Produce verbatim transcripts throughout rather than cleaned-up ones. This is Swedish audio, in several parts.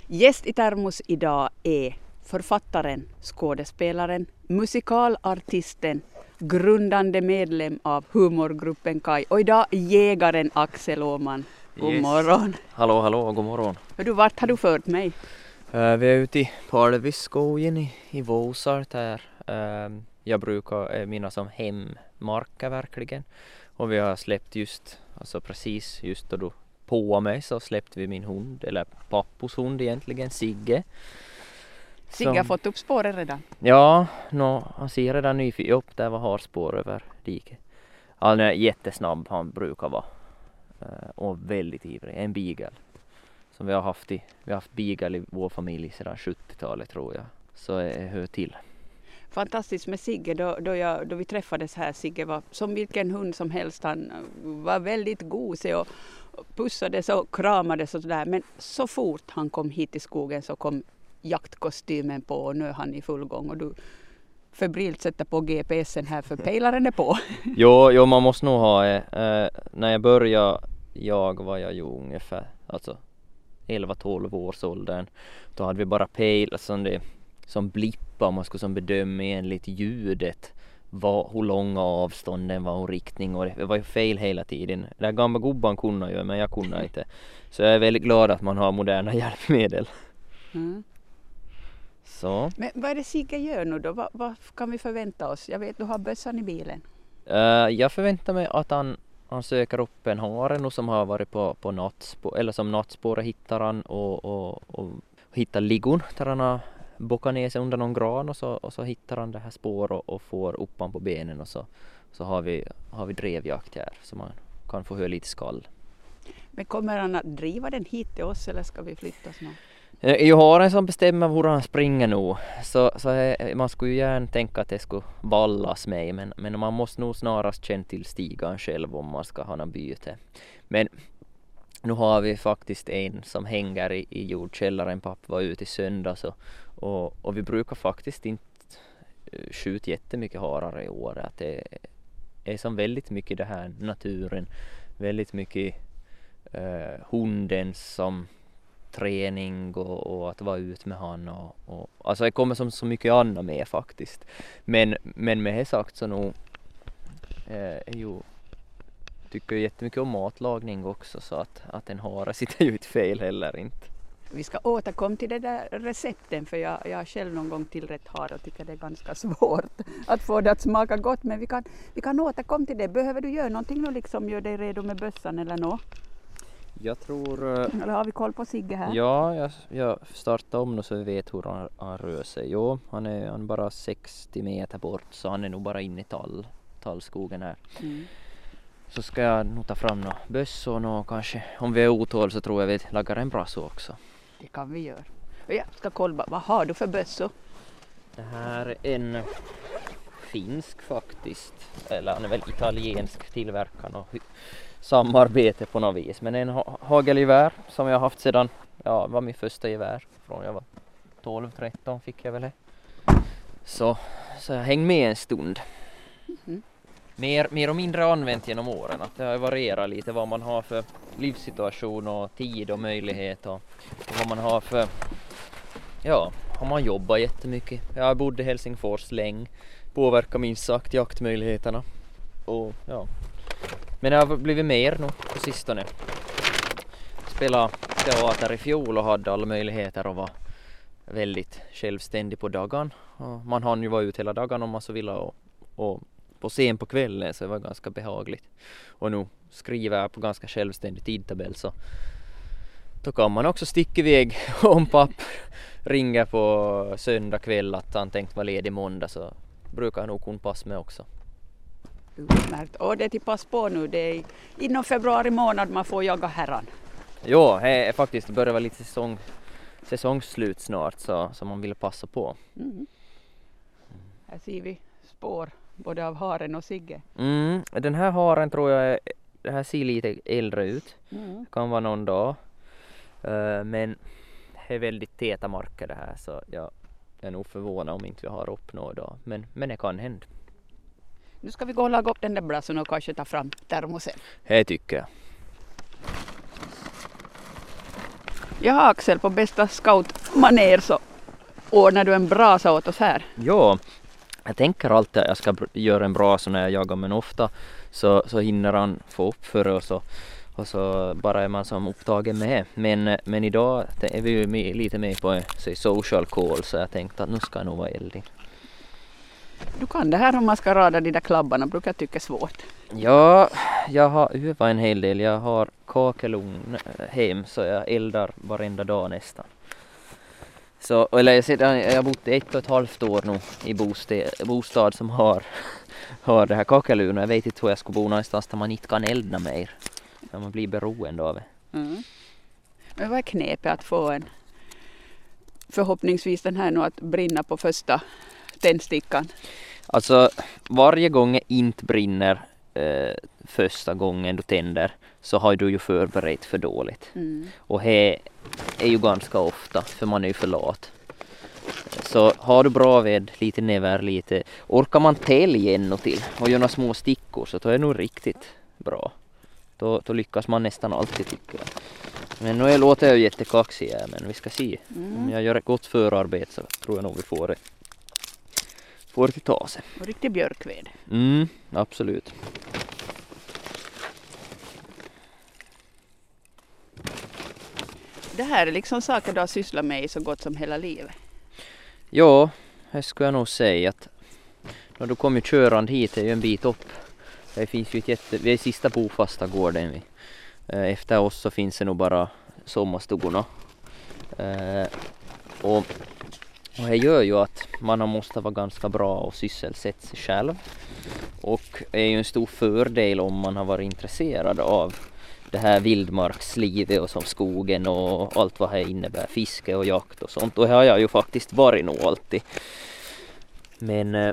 Gäst i Termos idag är författaren, skådespelaren, musikalartisten, grundande medlem av humorgruppen Kaj och idag jägaren Axel Åhman. God Yes. morgon. Hallå, hallå, god morgon. Hör vart har du fört mig? Uh, vi är ute i Palviskogen i, i Våsart här. Uh, jag brukar uh, mina som hemmarker verkligen. Och vi har släppt just, alltså precis just då du på mig så släppte vi min hund, eller pappos hund egentligen, Sigge. Sigge har fått upp spåret redan. Ja, no, han ser redan nyfiken upp där var har spår över diket. Han är jättesnabb, han brukar vara. Uh, och väldigt ivrig, en beagle. Som vi har haft i, vi har haft beagle i vår familj sedan sjuttiotalet tror jag. Så det hör till. Fantastiskt med Sigge, då, då, jag, då vi träffades här, Sigge var som vilken hund som helst, han var väldigt gosig och pussades och kramades och sådär. Men så fort han kom hit till skogen så kom jaktkostymen på och nu är han i full gång och du febrilt sätter på G P S'en här för pejlaren är på. jo, jo, man måste nog ha eh, när jag började, jag var jag ju ungefär, alltså elva tolv års åldern. Då hade vi bara pejl som det som blippa, man skulle som bedöma enligt ljudet vad, hur långa avstånden var och riktning och det var ju fel hela tiden. Det där gamla gubban kunde ju men jag kunde inte. Så jag är väldigt glad att man har moderna hjälpmedel. Mm. Så. Men vad är det Sigge gör nu då? Vad, vad kan vi förvänta oss? Jag vet du har bössan i bilen. Uh, jag förväntar mig att han, han söker upp en hare nu som har varit på, på nattspår, eller som nattspår hittar han och, och, och hittar liggon där han har bockat ner sig under någon gran och så, och så hittar han det här spår och, och får upp han på benen och så, så har vi, har vi drevjakt här så man kan få höra lite skall. Men kommer han att driva den hit till oss eller ska vi flytta snart? Jag har en som bestämmer hur han springer nu. Så, så är, man skulle ju gärna tänka att det skulle vallas mig. Men, men man måste nog snarast känna till stigan själv om man ska ha något byte. Men nu har vi faktiskt en som hänger i, i jordkällaren. Pappa var ute i söndags. Och, och, och vi brukar faktiskt inte skjuta jättemycket harar i år. Att det är som väldigt mycket det här naturen. Väldigt mycket eh, hunden som träning och, och att vara ut med han och, och alltså det kommer som så mycket annat med faktiskt men, men med det sagt så nog eh, jo, tycker jag jättemycket om matlagning också så att, att en hare sitter ju inte fel heller inte. Vi ska återkomma till det där recepten för jag, jag har själv någon gång tillrätt hare och tycker det är ganska svårt att få det att smaka gott men vi kan, vi kan återkomma till det. Behöver du göra någonting nu liksom gör dig redo med bössan eller nå? Jag tror... Eller har vi koll på Sigge här? Ja, jag, jag startar om nu så vi vet hur han, han rör sig. Jo, han är, han är bara sextio meter bort så han är nog bara inne i tall, tallskogen här. Mm. Så ska jag nog ta fram några bössor och kanske om vi är otål så tror jag vi lagar en brasso också. Det kan vi göra. Och jag ska kolla, vad har du för bössor? Det här är en finsk faktiskt. Eller han är väl italiensk tillverkare och samarbete på något vis. Men en ha- hagelgevär som jag har haft sedan, ja, var min första gevär. Från jag var tolv tretton fick jag väl det. Så, så jag häng med en stund. Mm-hmm. Mer, mer och mindre använt genom åren. Att det har varierat lite vad man har för livssituation och tid och möjlighet. Och, och vad man har för, ja, har man jobbat jättemycket. Jag bodde i Helsingfors länge. Påverkar minst sagt jaktmöjligheterna. Och ja. Men det har blivit mer nu på sistone. Spelade teater i fjol och hade alla möjligheter att vara väldigt självständig på dagen. Och man hann ju vara ut hela dagen om man så ville och, och på scen på kvällen så det var ganska behagligt. Och nu skriver jag på ganska självständig tidtabell så då kan man också sticka iväg om papp ringer på söndag kväll att han tänkt vara ledig måndag så brukar han nog kunna passa med också. Utmärkt. Och det är till pass på nu. Det är inom februari månad man får jaga herran. Jo, det är faktiskt det börjar vara lite säsong, säsongsslut snart så, så man vill passa på. Mm. Här ser vi spår både av haren och Sigge. Mm, den här haren tror jag är, det här ser lite äldre ut. Mm. Kan vara någon dag. Uh, men det är väldigt täta marker det här så jag är nog förvånad om inte vi har upp någon dag. Men, men det kan hända. Nu ska vi gå och laga upp den där brassen och kanske ta fram termosen. Det tycker jag. Jag har Axel på bästa scoutmaner så ordnar du en brasa åt oss här. Ja, jag tänker alltid att jag ska göra en brasa när jag jagar, men ofta så, så hinner han få upp för och så, och så bara är man som upptagen med. Men, men idag är vi ju med, lite med på en social call, så jag tänkte att nu ska jag nog vara eldig. Du kan det här om man ska rada de där klabbarna, brukar jag tycka svårt. Ja, jag har övat en hel del. Jag har kakelugn hem så jag eldar varenda dag nästan. Så, eller jag, sedan, jag har bott ett och ett halvt år nu i bostad, bostad som har, har det här kakelugn. Jag vet inte hur jag ska bo någonstans där man inte kan elda mer. Där man blir beroende av det. Mm. Men vad är knepet att få en förhoppningsvis den här nu att brinna på första tändstickan? Alltså varje gång jag inte brinner eh, första gången du tänder så har du ju förberett för dåligt. Mm. Och det är ju ganska ofta för man är ju för lat. Så har du bra ved, lite näver, lite orkar man tälja ännu till och göra små stickor så då är det nog riktigt bra. Då, då lyckas man nästan alltid tycker jag. Men nu låter jag ju jättekaxig här, men vi ska se. Mm. Om jag gör ett gott förarbete så tror jag nog vi får det. Får det till ta sig. Och riktig björkved. Mm, absolut. Det här är liksom saker du har sysslat med i så gott som hela livet. Ja, det skulle jag nog säga att när du kommer körande hit är ju en bit upp. Det finns ju ett jätte, vi är i sista bofasta gården vi. Efter oss så finns det nog bara sommarstugorna. Eh, och, och det gör ju att man måste vara ganska bra och sysselsätta sig själv. Och det är ju en stor fördel om man har varit intresserad av det här vildmarkslivet och som skogen och allt vad det innebär, fiske och jakt och sånt. Och det har jag ju faktiskt varit nog alltid. Men eh,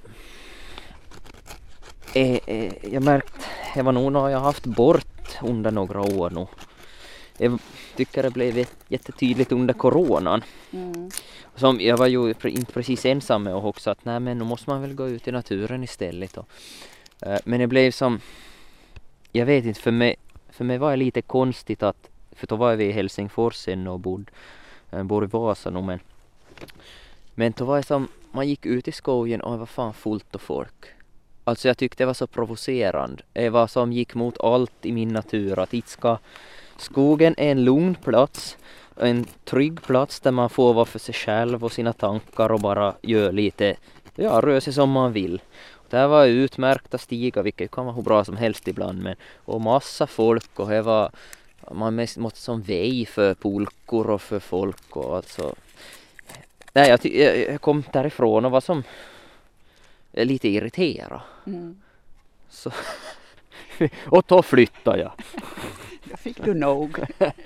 eh, eh, jag märkt, jag var nog när jag haft bort under några år nu. Jag tycker det blev jättetydligt under coronan. Mm. Som jag var ju inte precis ensam med och också att nej men nu måste man väl gå ut i naturen istället. Och, eh, men det blev som, jag vet inte, för mig, för mig var det lite konstigt att, för då var vi i Helsingfors sen och bodde, eh, bodde i Vasa nu, men men då var det som, man gick ut i skogen och det var fan fullt av folk. Alltså jag tyckte det var så provocerande. Det var som gick mot allt i min natur. Att it ska, skogen är en lugn plats. En trygg plats där man får vara för sig själv och sina tankar och bara gör lite, ja, rör sig som man vill. Det här var utmärkta stigar, vilket kan vara hur bra som helst ibland. Men, och massa folk och det var, man måste som väg för polkor och för folk. Och alltså, nej, jag, jag kom därifrån och var som lite irriterad. Mm. Så och då flyttade jag. Då fick du nog.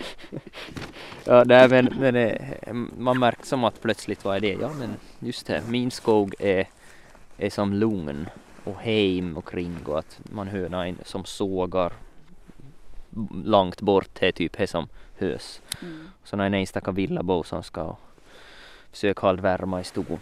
Ja, nej, men, men det, man märker som att plötsligt var det. Ja, men just det. Min skog är, är som lugn och hem och kring och att man hör någon som sågar långt bort. Det är typ det som hörs. Mm. Så när en enstaka villabo som ska försöka hålla värma i ston.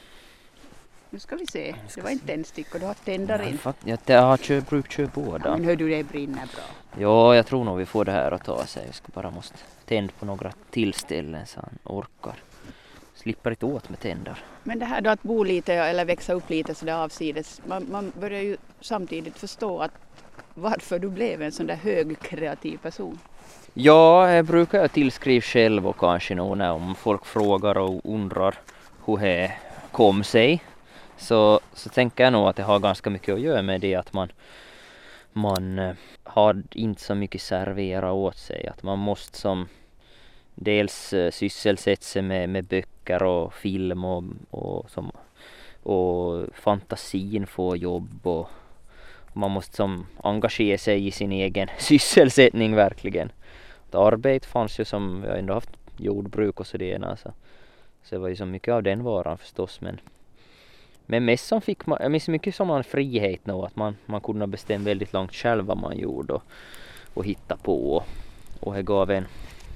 Nu ska vi se. Det var inte en stick och du har tändare in. Ja, jag har kör, bruk kör båda. Ja, men hör du, det brinner bra. Ja, jag tror nog vi får det här att ta sig. Vi ska bara måste tända på några tillställen så han orkar. Slipper inte åt med tänder. Men det här då att bo lite eller växa upp lite så det avsides. Man, man börjar ju samtidigt förstå att varför du blev en sån där hög kreativ person. Ja, jag brukar tillskriva själv och kanske någon om folk frågar och undrar hur det kom sig. Så, så tänker jag nog att det har ganska mycket att göra med det att man, man har inte så mycket servera åt sig. Att man måste som dels sysselsätta sig med, med böcker och film och, och, som, och fantasin få jobb. Och, och man måste som engagera sig i sin egen sysselsättning verkligen. Arbete fanns ju som, jag har ändå haft jordbruk och sådär. Så, så det var ju så mycket av den varan förstås. Men Men mest som fick man, jag minns mycket som en frihet nu, att man, man kunde bestämma väldigt långt själv vad man gjorde och, och hitta på och, och det gav en,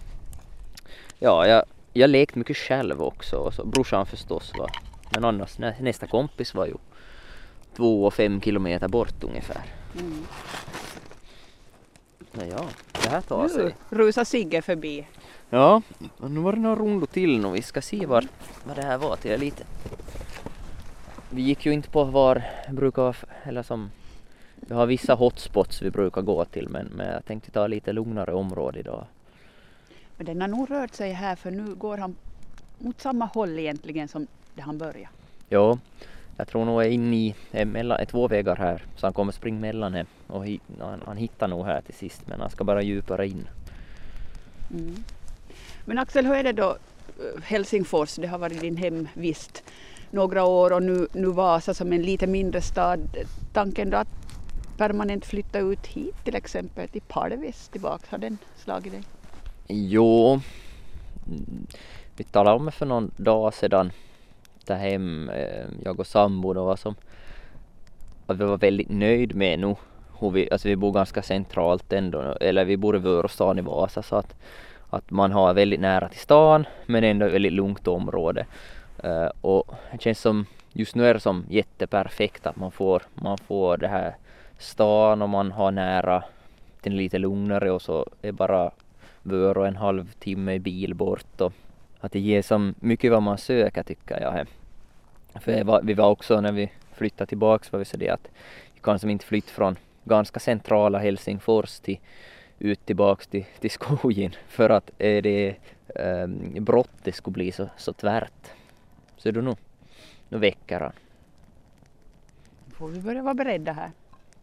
ja, jag, jag lekte mycket själv också och så, brorsan förstås var, men annars nä, nästa kompis var ju två och fem kilometer bort ungefär. Mm. Ja, det här tar sig. Nu rusar Sigge förbi. Ja, nu var det några rundor till nu. Vi ska se var, vad det här var till lite. Vi gick ju inte på var brukar vara, eller som vi har vissa hotspots vi brukar gå till, men, men jag tänkte ta lite lugnare område idag. Men den har nog rört sig här, för nu går han mot samma håll egentligen som där han började. Ja, jag tror nog jag är inne i mellan, två vägar här, så han kommer springa mellan här och hit, han, han hittar nog här till sist, men han ska bara djupare in. Mm. Men Axel, hur är det då Helsingfors? Det har varit din hemvist några år och nu, nu Vasa som en lite mindre stad. Tanken då att permanent flytta ut hit till exempel till Parvis tillbaka, har den slagit dig? Jo, vi talade om det för någon dag sedan där hem, jag och sambo då, som att vi var väldigt nöjd med nu. Hur vi, alltså vi bor ganska centralt ändå, eller vi bor i Vörostan i Vasa, så att, att man har väldigt nära till stan men ändå ett väldigt lugnt område. Uh, och det känns som, just nu är det som jätteperfekt att man får, man får det här stan och man har nära till lite lugnare, och så är bara Vörå en halv timme i bil bort, och att det ger som mycket vad man söker tycker jag. För var, vi var också när vi flyttade tillbaks var vi så det att vi kan som inte flytta från ganska centrala Helsingfors till ut tillbaks till, till skogen, för att är det eh, brott det skulle bli så, så tvärt. Så då nu, nu väcker han. Får vi börja vara beredda här.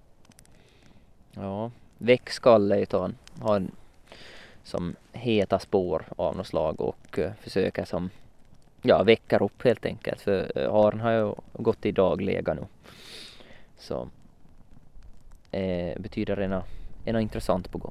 Ja, väckskalle utan han har en, som heta spår av något slag och uh, försöker som ja, väckar upp helt enkelt, för uh, haren har ju gått i daglega nu. Så eh, betyder det en något intressant på gång.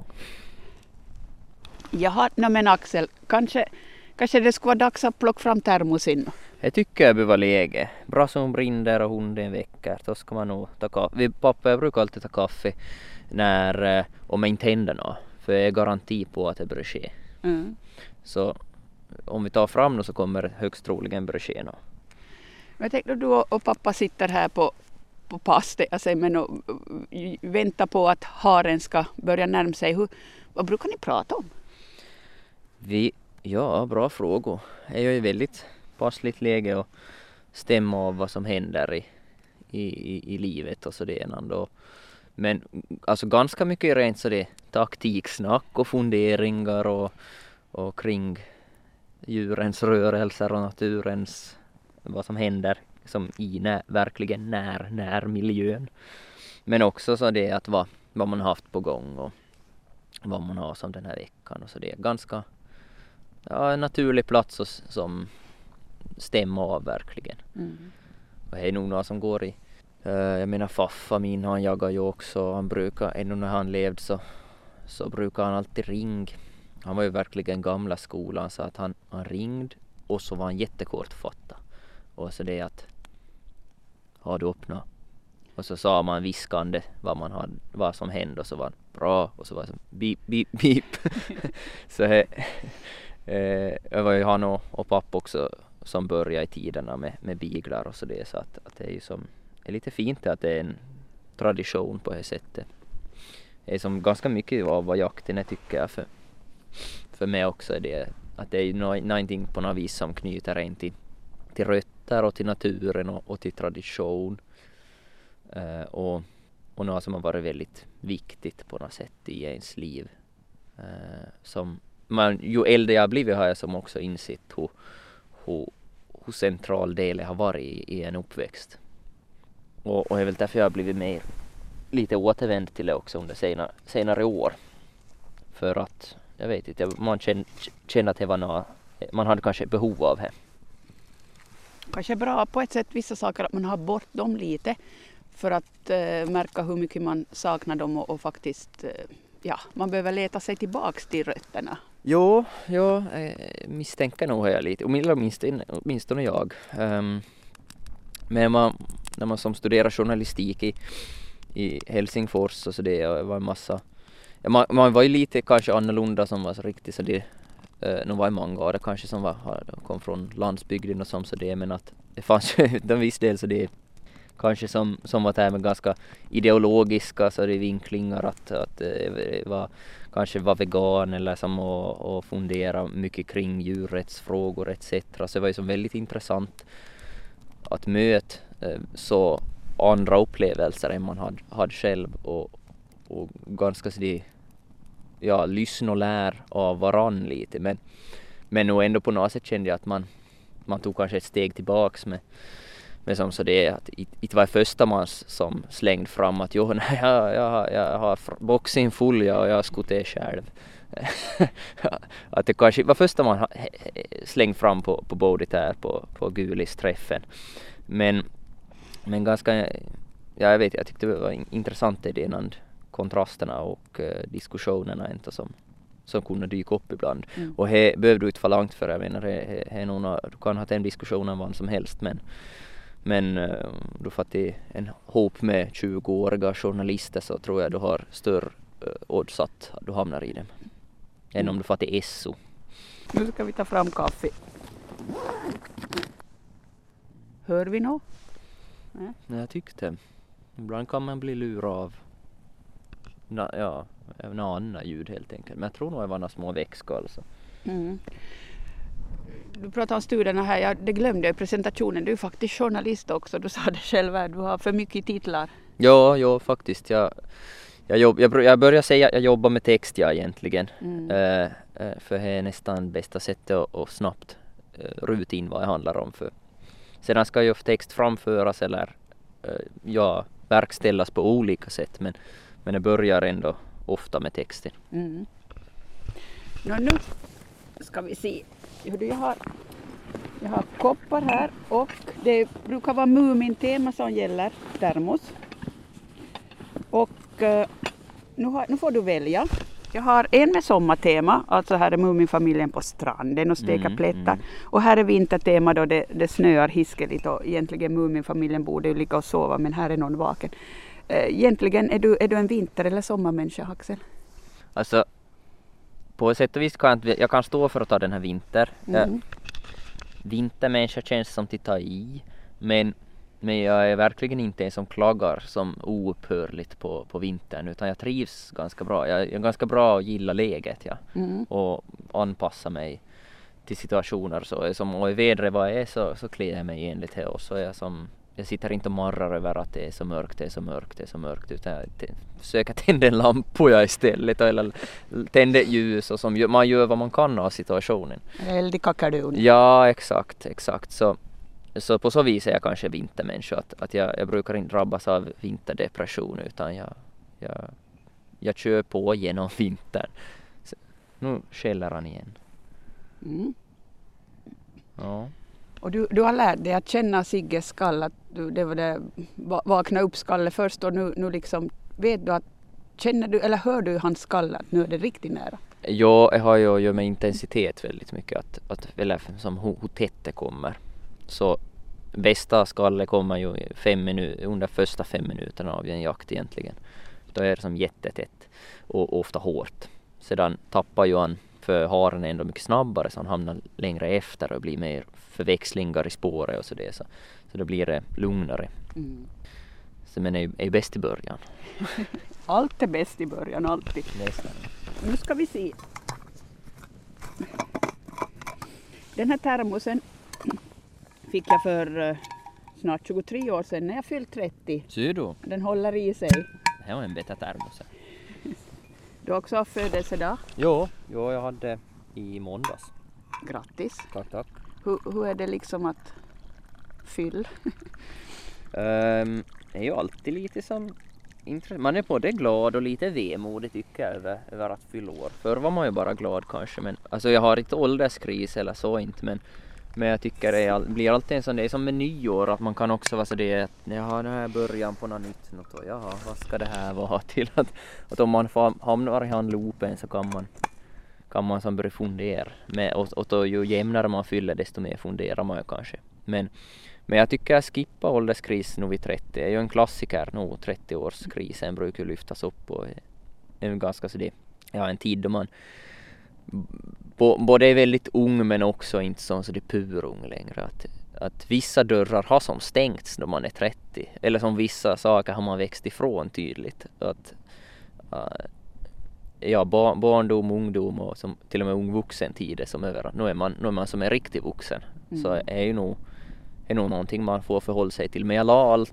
Jaha, no, men Axel, kanske, kanske det skulle vara dags att plocka fram termosin. Jag tycker det var läge. Bra som brinner och hunden väcker. Då ska man nog ta kaffe. Vi, pappa jag brukar alltid ta kaffe när, om jag inte händer något. För jag är garanti på att det börjar ske. Mm. Så om vi tar fram nu så kommer det högst troligen börja ske något. Men jag tänkte du och pappa sitter här på, på pass, alltså, men och, väntar på att haren ska börja närma sig. Hur, vad brukar ni prata om? Vi, ja, bra frågor. Jag är ju väldigt passligt läge och stämma av vad som händer i, i, i livet och sådär. Men alltså ganska mycket rent så det taktiksnack och funderingar och, och kring djurens rörelser och naturens, vad som händer som i när, verkligen när, när miljön. Men också så det att vad, vad man har haft på gång och vad man har som den här veckan, och så det är ganska ja, en naturlig plats och, som stämmer av verkligen. Mm. Och det är nog några som går i uh, jag menar faffa min, han jagar ju också, han brukar, ännu när han levde så, så brukar han alltid ring. Han var ju verkligen gamla skolan, så att han, han ringde och så var han jättekortfattad. Och så det att har du öppnat? Och så sa man viskande vad man hade, vad som hände, och så var han bra, och så var det som bip bip bip. Så eh, det var ju han och, och pappa också som började i tiderna med, med biglar och så det, så att, att det är ju som är lite fint att det är en tradition på det sättet. Det är som ganska mycket av vad jakten är tycker jag, för, för mig också är det att det är no, någonting på något vis som knyter en till, till rötter och till naturen och, och till tradition. Uh, och, och något som har varit väldigt viktigt på något sätt i ens liv. Uh, som man, ju äldre jag har blivit har jag som också insett hur, hur, hur central del jag har varit i, i en uppväxt. Och, och det är väl därför jag har blivit mer lite återvänd till det också under senare, senare år. För att, jag vet inte, man känner, känner att det var något, man hade kanske behov av det. Kanske bra på ett sätt vissa saker att man har bort dem lite. För att eh, märka hur mycket man saknar dem och, och faktiskt, eh, ja, man behöver leta sig tillbaks till rötterna. Jo, jo jag misstänker nog jag lite, åtminstone, åtminstone jag. Um, men man, när man som studerar journalistik i, i Helsingfors och så det var en massa, ja, man, man var ju lite kanske annorlunda som var så riktigt så det, uh, nu var ju många av det kanske som var, kom från landsbygden och som så det, men att det fanns ju en viss del så det kanske som, som var där med ganska ideologiska så det vinklingar att, att det var, kanske var vegan eller som att, att fundera mycket kring djurrättsfrågor et cetera. Så det var ju som väldigt intressant att möta så andra upplevelser än man hade, hade själv och, och ganska så det, ja, lyssna och lär av varann lite. Men, men nog ändå på något sätt kände jag att man, man tog kanske ett steg tillbaks med, med som så det är att det var första man som slängde fram att jo, nej, jag, jag, jag har boxen full ja, och jag skulle det själv. Att det kanske var första man slängde fram på, på bordet här på, på Gulis-träffen. Men, men ganska, ja, jag vet, jag tyckte det var intressant det innan kontrasterna och uh, diskussionerna inte som, som kunde dyka upp ibland. Mm. Och det behöver du inte vara långt för, jag menar, he, he, he, någon, du kan ha en diskussion om vad som helst, men, men uh, du får till en hop med tjugoåriga journalister så tror jag du har större uh, odds att du hamnar i dem. Mm. Än om du får till S O. Nu ska vi ta fram kaffe. Hör vi något? Nej. Jag tyckte. Ibland kan man bli lurad av na, ja, en annan ljud helt enkelt. Men jag tror nog det var några små växkal. Så. Mm. Du pratar om studierna här. Ja, det glömde jag i presentationen. Du är faktiskt journalist också. Du sa det själv. Du har för mycket titlar. Ja, ja faktiskt. Jag, jag, jobb, jag, jag börjar säga att jag jobbar med text ja, egentligen. Mm. Uh, uh, för det är nästan bästa sättet att, att snabbt uh, ruta in vad det handlar om. För. Sedan ska ju text framföras eller uh, ja, verkställas på olika sätt. Men, men det börjar ändå ofta med texten. Mm. Nå, nu ska vi se. Jag har, jag har koppar här och det brukar vara Mumin-tema som gäller termos. Och uh, nu, har, nu får du välja. Jag har en med sommartema, alltså här är Muminfamiljen på stranden och steka mm, plättar. Mm. Och här är vintertema då det, det snöar hiskeligt och egentligen Muminfamiljen borde ju ligga och sova men här är någon vaken. Uh, egentligen är du, är du en vinter- eller sommarmänniska, Axel? Alltså på ett sätt och vis kan jag, jag kan stå för att ta den här vinter. Mm. Uh, vintermänniska känns som att ta i men Men jag är verkligen inte en som klagar som oupphörligt på, på vintern utan jag trivs ganska bra. Jag är ganska bra att gilla läget ja. Mm. Och anpassa mig till situationer. Så som och i vädret vad är så, så klär jag mig enligt det och så är jag som jag sitter inte och marrar över att det är så mörkt, det är så mörkt, det är så mörkt utan jag t- försöker tända en lampa istället eller tända ljus och som man gör vad man kan av situationen. Eldig kakadun. Ja, exakt, exakt. Så Så på så vis är jag kanske vintermänniska. Att, att jag, jag brukar inte drabbas av vinterdepression utan jag, jag, jag kör på genom vintern. Så, nu skäller han igen. Mm. Ja. Och du, du har lärt dig att känna Sigges skall. Att du, det var det vakna upp skallet först och nu, nu liksom vet du att känner du eller hör du hans skall att nu är det riktigt nära? Ja, jag har ju att göra med intensitet väldigt mycket. Att, att, eller som hur, hur tätt det kommer. Så bästa skallet kommer ju fem minu- under första fem minuterna av en jakt egentligen. Då är det som jättetätt och ofta hårt. Sedan tappar ju han för haren ändå mycket snabbare så han hamnar längre efter och blir mer förväxlingar i spåret och så det. Så, så då blir det lugnare. Mm. Så men är ju, är ju bäst i början. Allt är bäst i början, alltid. Nästan. Nu ska vi se. Den här termosen fick jag för uh, snart tjugotre år sedan när jag fyllt trettio. Ser du? Den håller i sig. Det var en bättre termos. Du har också har födelsedag? Jo, jo, jag hade i måndags. Grattis. Tack, tack. Hur, hur är det liksom att fylla? um, det är ju alltid lite som intressant. Man är både glad och lite vemodig tycker jag över, över att fylla år. Förr var man ju bara glad kanske. Men, alltså jag har inte ålderskris eller så inte men Men jag tycker det är, blir alltid en sån, det är som med nyår att man kan också vara så det att jaha, det här början på något nytt något och jaha, vad ska det här vara till att, att om man får, hamnar i han loopen så kan man kan man som börja fundera med, och, och då ju jämnare man fyller desto mer funderar man ju kanske. Men, men jag tycker jag skippar ålderskris nu vid trettio, det är ju en klassiker nu, trettio-årskrisen brukar ju lyftas upp och är ganska så det, ja en tid då man både är väldigt ung men också inte så, så det är pur ung längre. Att, att vissa dörrar har som stängts när man är trettio. Eller som vissa saker har man växt ifrån tydligt. Att, uh, ja, bar, barndom, ungdom och som, till och med ung vuxen tid är som över. Nu är man, nu är man som en riktig vuxen. Mm. Så är ju nog, är nog någonting man får förhålla sig till. Men jag la all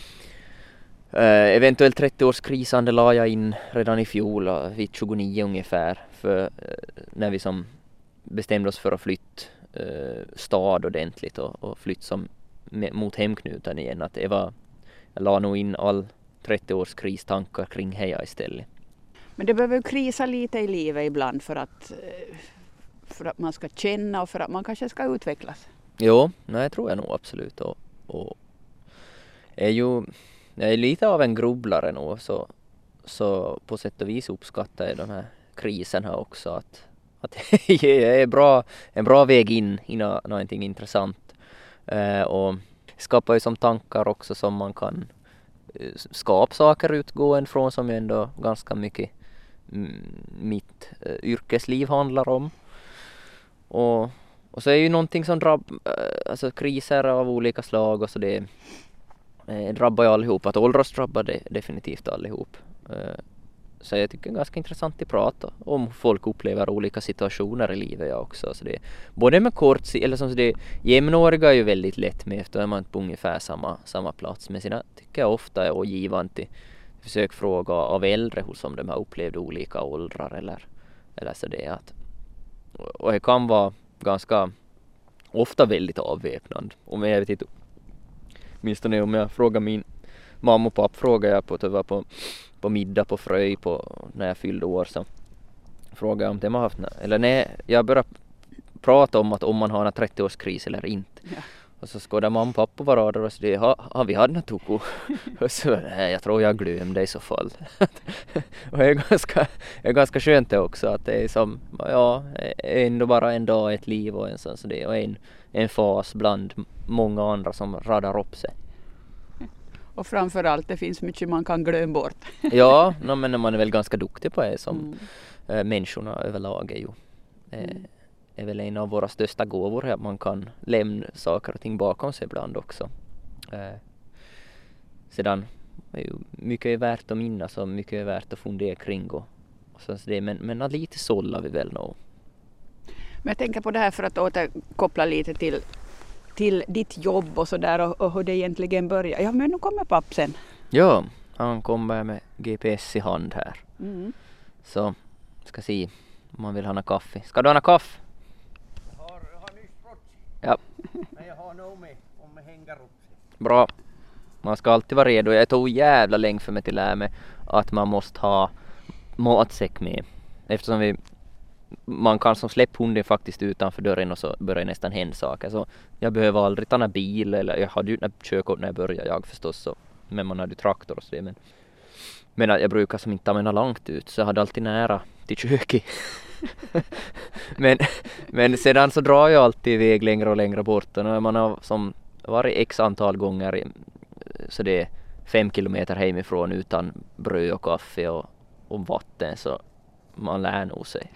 uh, eventuellt trettio-årskrisande la jag in redan i fjol uh, vid tjugonio ungefär. För uh, när vi som bestämde oss för att flytta uh, stad ordentligt och, och flytta som med, mot hemknuten igen. Att det var, jag la nog in all trettio-årskristankar kring heja istället. Men det behöver krisa lite i livet ibland för att, för att man ska känna och för att man kanske ska utvecklas. Jo, nej, tror jag nog absolut. Och, och är ju, jag är lite av en grubblare nu, så, så på sätt och vis uppskattar jag den här krisen här också. Att, att det är bra, en bra väg in i någonting intressant. Eh, och skapar ju som tankar också som man kan skapa saker utgående från, som ju ändå ganska mycket mitt uh, yrkesliv handlar om. Och, och så är ju någonting som drabb, uh, alltså kriser av olika slag och så det uh, drabbar ju allihop. Att åldras drabbar det definitivt allihop. Uh, så jag tycker det är ganska intressant att prata om hur folk upplever olika situationer i livet också. Så det, både med kort, eller som det jämnåriga är ju väldigt lätt med efter att man på ungefär samma, samma plats. Men sina tycker jag ofta är givande till försök fråga av äldre hur som de har upplevt olika åldrar eller, eller så det att, och det kan vara ganska ofta väldigt avväpnande. Om jag vet inte, minst nu om jag frågar min mamma och pappa, frågar jag på att det var på, på middag på Fröj på, när jag fyllde år, så frågar jag om de har haft, eller nej, jag började prata om att om man har en trettio-årskris eller inte. Ja. Och så skådade mamma och pappa varandra och så det, har, har vi hade något toko? Och så, nej, jag tror jag glömde i så fall. Och det är ganska, det är ganska skönt det också, att det är som, ja, ändå bara en dag, ett liv och en sån, så det är en, en fas bland många andra som radar upp sig. Och framförallt det finns mycket man kan glömma bort. Ja, no, men man är väl ganska duktig på det som mm. äh, människorna överlag är ju. Äh, mm. är väl en av våra största gåvor att man kan lämna saker och ting bakom sig ibland också. Eh, sedan är ju mycket är värt att minnas och mycket är värt att fundera kring. Och, och så det, men, men lite sållar vi väl nog. Men jag tänker på det här för att återkoppla lite till, till ditt jobb och sådär och, och hur det egentligen börjar. Ja, men nu kommer papp sen. Ja, han kommer med G P S i hand här. Mm. Så ska se om man vill ha en kaffe. Ska du ha en kaffe? Ja. Men jag har nog med om jag hänger upp sig. Bra. Man ska alltid vara redo. Jag tog jävla länge för mig till lära mig att man måste ha matsäck med. Eftersom vi, man kan som släppa hunden faktiskt utanför dörren och så börjar nästan hända saker. Så jag behöver aldrig ta en bil, eller jag hade ju körkort när jag började, jag förstås. Så, men man hade ju traktor och så det. Men, men jag brukar som inte ta mig långt ut, så jag hade alltid nära till köket. men, men sedan så drar jag alltid iväg längre och längre bort, och när man har som varit x antal gånger så det är fem kilometer hemifrån utan bröd och kaffe och, och vatten, så man lär nog sig.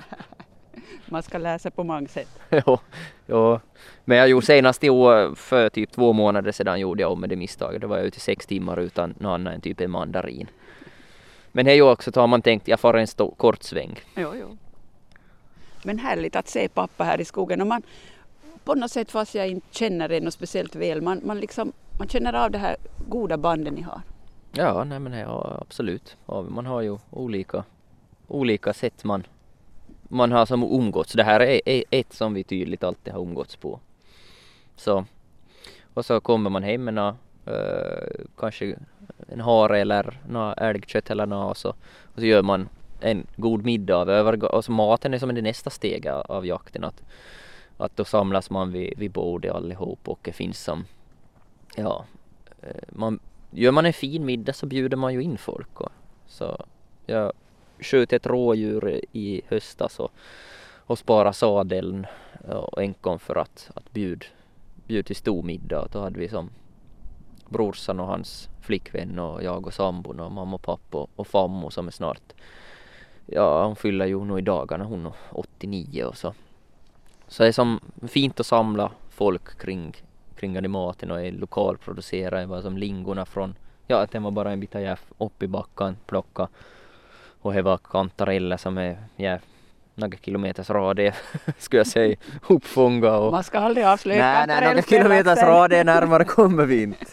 Man ska läsa på många sätt. jo, jo, men jag gjorde senast i år, för typ två månader sedan gjorde jag om med det misstaget. Det var jag ute i sex timmar utan någon annan typ en mandarin. Men här också tar man tänkt, jag får en stå, kort sväng. Jo, jo. Men härligt att se pappa här i skogen. Och man, på något sätt, fast jag inte känner det något speciellt väl, man, man, liksom, man känner av det här goda banden ni har. Ja, nej, men ja, absolut. Ja, man har ju olika, olika sätt man, man har som umgåtts. Det här är, är ett som vi tydligt alltid har umgåtts på. Så, och så kommer man hem med nå, uh, kanske en hare eller nå, älgkött eller nå, och så, och så gör man en god middag av över, och så maten är som det nästa steg av jakten, att, att då samlas man vid, vid bordet allihop, och det finns som, ja, man, gör man en fin middag så bjuder man ju in folk. Och, så jag sköt ett rådjur i höstas och, och spara sadeln och enkom för att, att bjud, bjud till stor middag. Då hade vi som brorsan och hans flickvän och jag och sambon och mamma och pappa och, och fammo som är snart, ja, hon fyller ju nog i dagarna, hon är åttionio och så. Så det är som fint att samla folk kring kring maten och är lokalproducerad. Var som lingorna från, ja att det var bara en bit av upp i backen plocka. Och det var kantareller som är ja, några kilometers radie skulle jag säga uppfånga. Och Man ska aldrig avslöja nej, nej, några kilometers radie närmare kommer vi inte.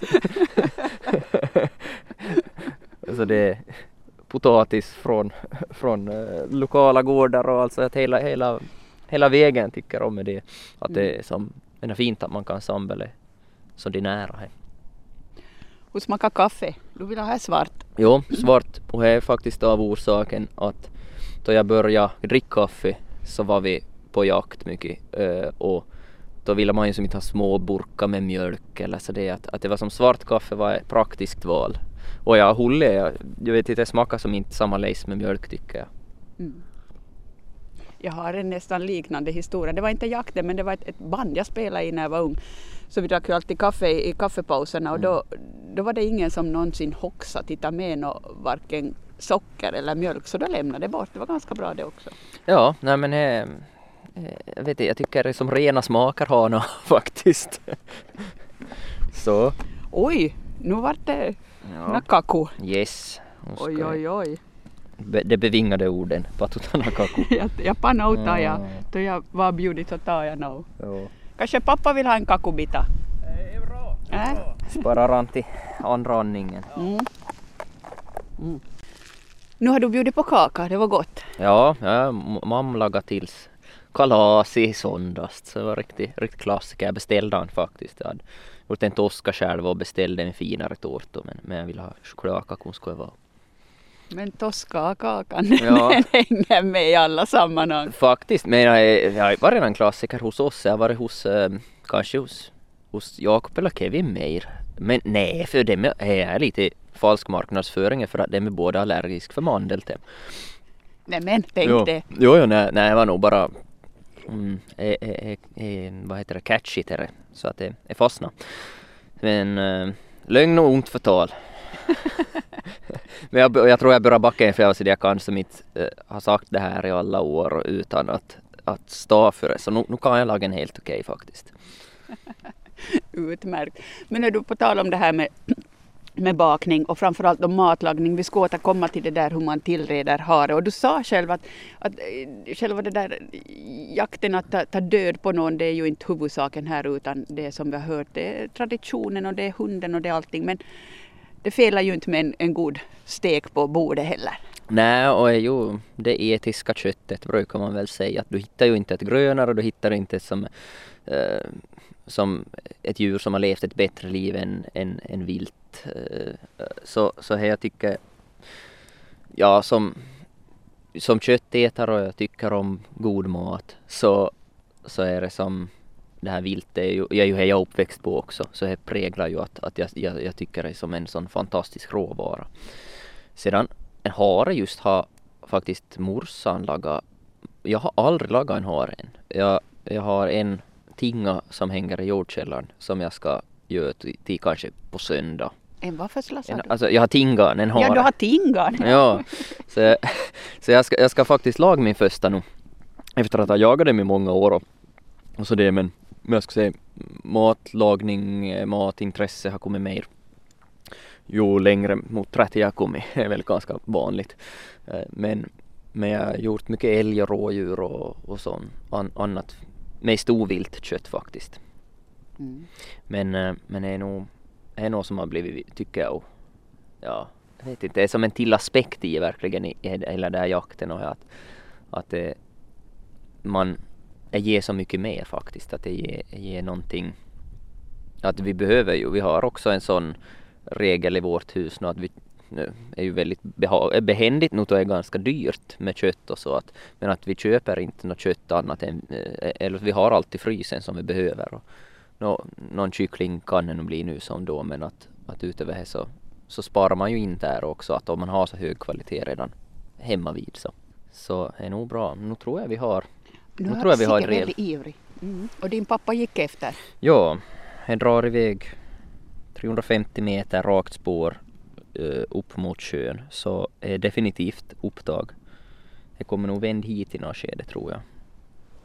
Så det är potatis från, från uh, lokala gårdar och alltså att hela, hela, hela vägen tycker om det. Att det är som, det är fint att man kan samla så det är nära här. Hur smakar kaffe? Du vill ha här svart? Jo, svart. Och det är faktiskt av orsaken att då jag började dricka kaffe så var vi på jakt mycket. Och då ville man ju som inte ha små burkar med mjölk eller så det att, att det var som svart kaffe var ett praktiskt val. Och jag håller, jag, jag vet inte, det smakar som inte samma läs med mjölk tycker jag. Mm. Jag har en nästan liknande historia. Det var inte jakten men det var ett, ett band jag spelade i när jag var ung. Så vi drack ju alltid kaffe i, i kaffepauserna och då, då var det ingen som någonsin hoxade titta med nå, varken socker eller mjölk så då lämnade det bort. Det var ganska bra det också. Ja, nej men eh, jag vet inte, jag tycker det som rena smaker har nå faktiskt. Så. Oj, nu var det ja. Nakaku. Yes. Oj, oj, oj. Be, det bevingade orden. Patuta nakaku. jag jag panoutar mm. jag. Då jag var bjudit så tar jag nu. Jo. Kanske pappa vill ha en kakubita. Det är bra. Det är Äh? bra. Sparar han till andra andningen. Mm. Mm. Nu har du bjudit på kaka, det var gott. Ja, ja mamma lagade tills kalas i söndags. Så det var riktigt, riktigt klassiker. Jag beställde han faktiskt. Jag hade gjort en toska själv och beställde en finare tårta. Men, men jag ville ha chokladkakon skulle vara. Men Tosca-kakan, Ja. den hänger med i alla sammanhang. Faktiskt, men jag, jag har varit en klassiker hos oss. Jag har varit hos, eh, kanske hos, hos Jakob eller Kevin mer. Men nej, för det är lite falsk marknadsföring för att de är båda allergisk för mandel. Nej men, tänk jo. det. Jo, jo nej, nej, jag var nog bara mm, är, är, är, vad heter det, catchy till det, så att det är fastna. Men äh, lögn och ont förtal. Men jag, jag tror jag börjar backa en för jag kan som inte äh, har sagt det här i alla år utan att, att stå för det. Så nu, nu kan jag laga en helt okej faktiskt. Utmärkt. Men när du på tal om det här med, med bakning och framförallt om matlagning, vi ska återkomma till det där hur man tillreder hare. Och du sa själv att, att själva det där jakten att ta, ta död på någon, det är ju inte huvudsaken här utan det som vi har hört, det är traditionen och det är hunden och det är allting. Men det felar ju inte med en, en god stek på bordet heller. Nej, och jo, det etiska köttet brukar man väl säga att du hittar ju inte ett grönare och du hittar inte som, eh, som ett djur som har levt ett bättre liv än, än, än vilt. Eh, så, så här jag tycker, ja som, som köttätare och jag tycker om god mat så, så är det som det här vilt, är ju, jag är ju här jag uppväxt på också så det präglar ju att, att jag, jag, jag tycker det är som en sån fantastisk råvara. Sedan en hare just har faktiskt morsan lagat. Jag har aldrig lagat en hare än. Jag, jag har en tinga som hänger i jordkällaren som jag ska göra till, till kanske på söndag. En varför sa du? Alltså jag har tingan, en hare. Ja, du har tingan. Ja, så, jag, så jag, ska, jag ska faktiskt laga min första nu. Efter att ha jagat dem i många år och, och så det, men, men jag ska säga matlagning, matintresse har kommit mer. Jo längre mot trettio jag kommit, det är väl ganska vanligt. Men, men jag har gjort mycket älg och rådjur och, och sånt an, annat. Mest ovilt kött faktiskt. Mm. Men, men det är nog, det är nog som har blivit, tycker jag, ja, jag vet inte, det är som en till aspekt i verkligen i hela den här jakten och att, att det, man ger så mycket mer faktiskt, att det ger, ger någonting, att vi behöver ju, vi har också en sån regel i vårt hus nu att vi nu är ju väldigt beha- behändigt nu, då är det ganska dyrt med kött och så att, men att vi köper inte något kött annat än, eller vi har alltid frysen som vi behöver och nå, någon kyckling kan det nog bli nu som då, men att, att utöver det så, så sparar man ju in där också, att om man har så hög kvalitet redan hemma vid så, så är det nog bra. Nu tror jag vi har nu, nu tror jag vi har ett rev. Väldigt ivrig. Mm. Och din pappa gick efter? Ja, han drar iväg trehundrafemtio meter rakt spår uh, upp mot sjön, så är definitivt upptag. Det kommer nog vänd hit i något skede tror jag.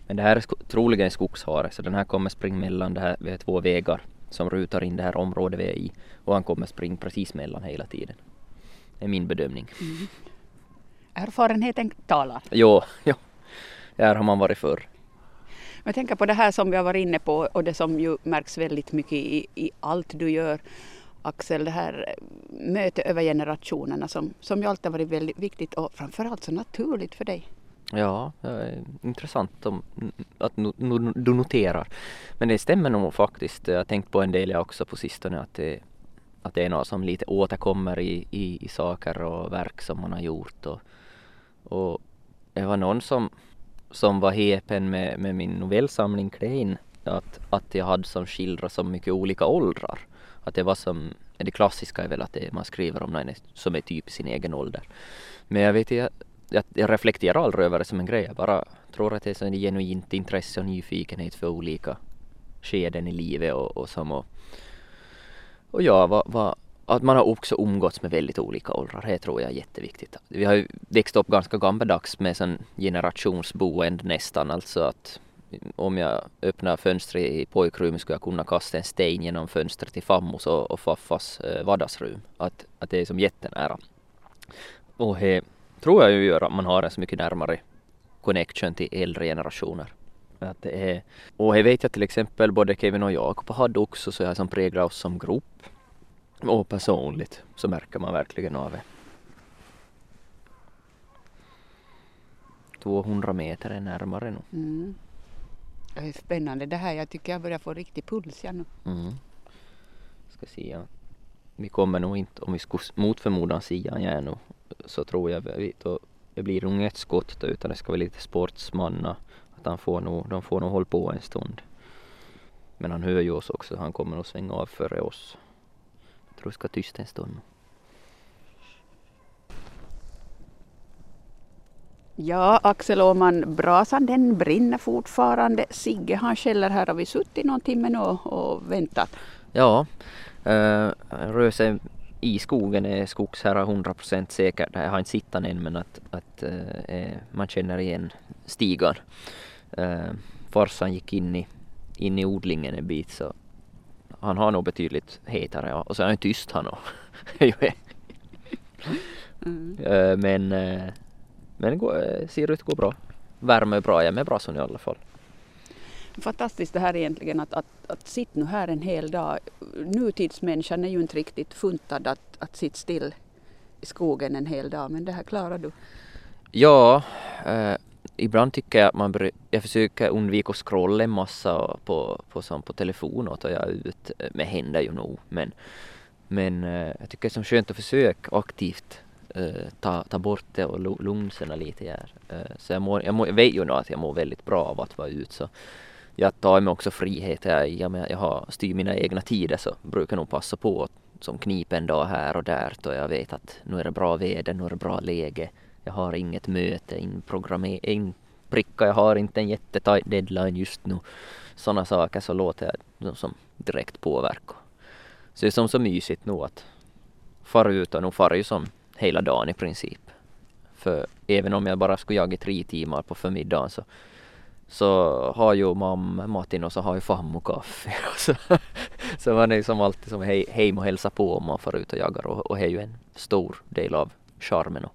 Men det här är sko- troligen skogshare, så den här kommer springa mellan det här, vi har två vägar som rutar in det här området vi är i, och han kommer springa precis mellan hela tiden. Det är min bedömning. Mm. Erfarenheten talar. Jo, jo. Här har man varit förr. Men jag tänker på det här som vi har varit inne på och det som ju märks väldigt mycket i, i allt du gör, Axel, det här mötet över generationerna som, som ju alltid har varit väldigt viktigt och framförallt så naturligt för dig. Ja, det är intressant om, att no, no, du noterar. Men det stämmer nog faktiskt. Jag har tänkt på en del jag också på sistone att det, att det är något som lite återkommer i, i, i saker och verk som man har gjort. Och, och det var någon som, som var häpen med, med min novellsamling Klein, att, att jag hade som skildra så mycket olika åldrar. Att det var som, det klassiska är väl att det, man skriver om någon som är typ i sin egen ålder. Men jag vet jag, jag, jag reflekterar aldrig över det som en grej. Jag bara tror att det är så en genuint intresse och nyfikenhet för olika skeden i livet och, och som och, och ja, va, va, att man har också umgåtts med väldigt olika åldrar. Det tror jag är jätteviktigt. Vi har ju växt upp ganska gammaldags med sån generationsboende nästan, alltså att om jag öppnar fönstret i pojkrummet skulle jag kunna kasta en sten genom fönstret till fammos och, och faffas eh, vardagsrum. Att, att det är som jättenära. Och det tror jag ju gör att man har en så mycket närmare connection till äldre generationer. Att det är, och jag vet jag till exempel både Kevin och jag hade också så här som präglar oss som grupp. Och personligt så märker man verkligen av det. tvåhundra meter är närmare nu. Mm. Det är spännande det här. Jag tycker jag börjar få riktig puls nu. Mm. Ska se, ja. Vi kommer nog inte, om vi skulle mot förmodan säga ja nu, så tror jag vi, då, det blir nog ett skott då, utan det ska vara lite sportsmanna. Att han får nog, de får nog hålla på en stund. Men han hör ju oss också, han kommer nog svänga av före oss. Jag tror det ska tysta en stund. Ja, Axel Åhman, brasan den brinner fortfarande. Sigge han skäller här, har vi suttit någon timme nu och väntat? Ja, äh, rör sig i skogen är skogsherra hundra procent säkert. Jag har inte sittat än, men att, att äh, man känner igen stigan. Äh, farsan gick in i, in i odlingen en bit, så han har nog betydligt hetare. Ja. Och så är han tyst han nog. mm. äh, men äh, men det går, ser ut att gå bra. Värme är bra, jag är bra som i alla fall. Fantastiskt det här egentligen att, att, att sitta nu här en hel dag. Nutidsmänniskan är ju inte riktigt funtad att, att sitta still i skogen en hel dag, men det här klarar du. Ja, eh, ibland tycker jag att man bör, jag försöker undvika att scrolla en massa på, på, som på telefon och tar jag ut med händer ju nog. Men, men eh, jag tycker det är som skönt att försöka aktivt Uh, ta, ta bort det och lugna lite här. Uh, så jag, mår, jag, mår, jag vet ju nu att jag mår väldigt bra av att vara ut, så jag tar mig också frihet här. Jag, jag har styr mina egna tider, så brukar nog passa på som knip en dag här och där, då jag vet att nu är det bra väder, nu är det bra läge. Jag har inget möte, in programmer, in pricka, jag har inte en jättetajt deadline just nu. Sådana saker, så låter jag som direkt påverka. Så det är som så mysigt nu att fara ut, och nu far ju som hela dagen i princip. För även om jag bara skulle jaga tre timmar på förmiddagen, så, så har ju mamma Martin och så har ju fam och kaffe. så, så man är som alltid som hej, hem och hälsa på om man får ut och jagar, och, och det är ju en stor del av charmen.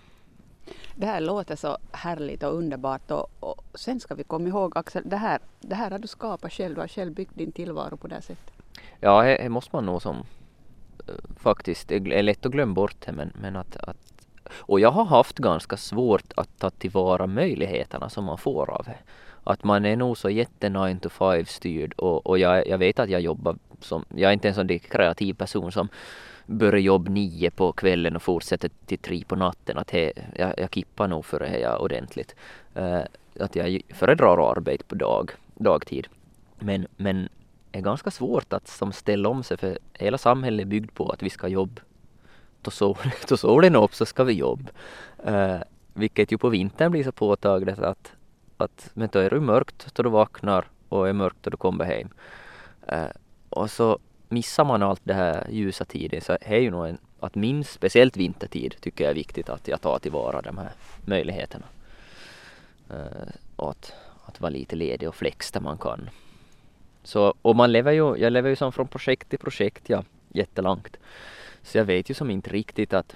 Det här låter så härligt och underbart, och, och sen ska vi komma ihåg, Axel, det här, det här har du skapat själv, du har själv byggt din tillvaro på det sättet. Ja, det, det måste man nog som faktiskt, det är lätt att glömma bort det, men, men att, att och jag har haft ganska svårt att ta tillvara möjligheterna som man får av det. Att man är nog så jätte nine to five styrd, och, och jag, jag vet att jag jobbar som, jag är inte en sån där kreativ person som börjar jobb nio på kvällen och fortsätter till tre på natten. Att he, jag, jag kippar nog för det här ordentligt. Uh, att jag föredrar arbete på dag, dagtid. Men, men är ganska svårt att som ställa om sig, för hela samhället är byggt på att vi ska jobba. Då solen upp så ska vi jobba. Uh, vilket ju på vintern blir så påtagligt att, att men då är det mörkt då du vaknar och är mörkt då du kommer hem. Uh, och så missar man allt det här ljusa tiden, så är ju nog en, att minst speciellt vintertid tycker jag är viktigt att jag tar tillvara de här möjligheterna. Uh, och att att vara lite ledig och flex där man kan. Så, och man lever ju, jag lever ju som från projekt till projekt, ja, jättelångt. Så jag vet ju som inte riktigt att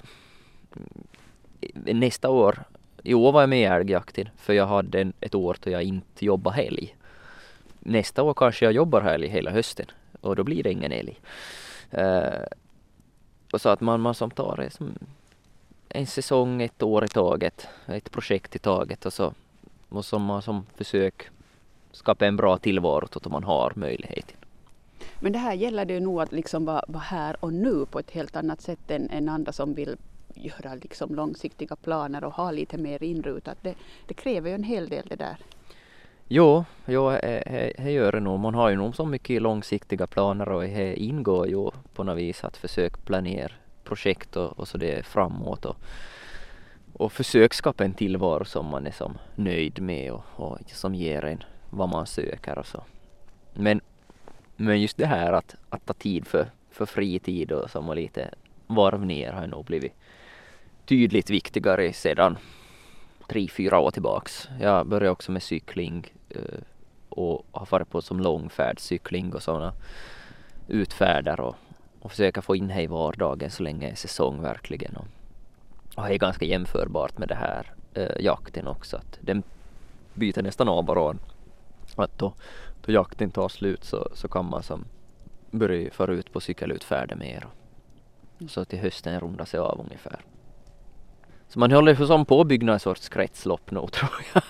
nästa år, i år var jag med i älgjakten för jag hade en, ett år då jag inte jobbade helg. Nästa år kanske jag jobbar helg hela hösten och då blir det ingen älg. Uh, och så att man, man som tar det som en säsong, ett år i taget, ett projekt i taget och så måste man som försök skapa en bra tillvaro så att man har möjlighet. Men det här gäller det ju nog att liksom vara, vara här och nu på ett helt annat sätt än, än andra som vill göra liksom långsiktiga planer och ha lite mer inrutat. Det, det kräver ju en hel del det där. Jo, jo det gör det nog. Man har ju nog så mycket långsiktiga planer och det ingår ju på något vis att försöka planera projekt och, och så det framåt och, och försöka skapa en tillvaro som man är som nöjd med och, och som ger en vad man söker och så. Men, men just det här att, att ta tid för, för fritid och som och lite varv ner har nog blivit tydligt viktigare sedan tre, fyra år tillbaks. Jag började också med cykling eh, och har varit på som långfärdscykling och sådana utfärder och, och försöka få in här i vardagen så länge är säsong verkligen. Och, och det är ganska jämförbart med det här eh, jakten också. Att den byter nästan av varann. Att då, då jakten tar slut så, så kan man som börja föra ut på cykelutfärder mer. Och, så till hösten rundar sig av ungefär. Så man håller ju som på att bygga en sorts kretslopp nu tror jag.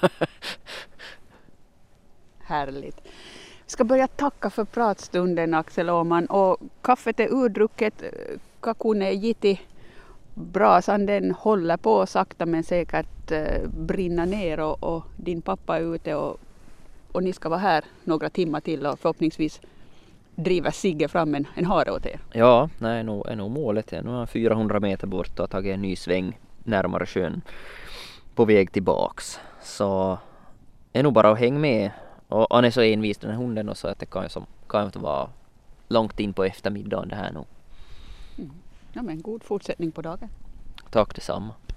Härligt. Vi ska börja tacka för pratstunden Axel Åhman och kaffet är urdrucket, kakun är gitti, brasan den håller på sakta men säkert eh, brinna ner och, och din pappa är ute och, och ni ska vara här några timmar till och förhoppningsvis driver Sigge fram en, en hare åt er. Ja, nej, är nog, är nog målet. Nu är han fyrahundra meter bort och har tagit en ny sväng närmare sjön på väg tillbaks. Så är nog bara att hänga med. Och han är så envis den här hunden och så att det kan ju som, kan inte vara långt in på eftermiddagen det här nog. Mm. Ja, men god fortsättning på dagen. Tack detsamma.